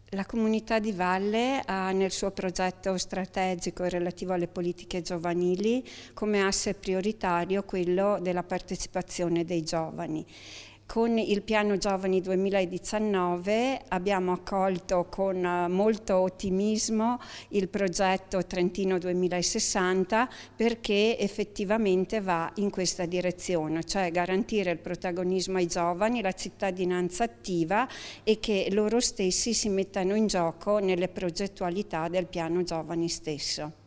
La comunità di Valle ha nel suo progetto strategico relativo alle politiche giovanili come asse prioritario quello della partecipazione dei giovani. Con il piano Giovani 2019 abbiamo accolto con molto ottimismo il progetto Trentino 2060 perché effettivamente va in questa direzione, cioè garantire il protagonismo ai giovani, la cittadinanza attiva e che loro stessi si mettano in gioco nelle progettualità del piano Giovani stesso.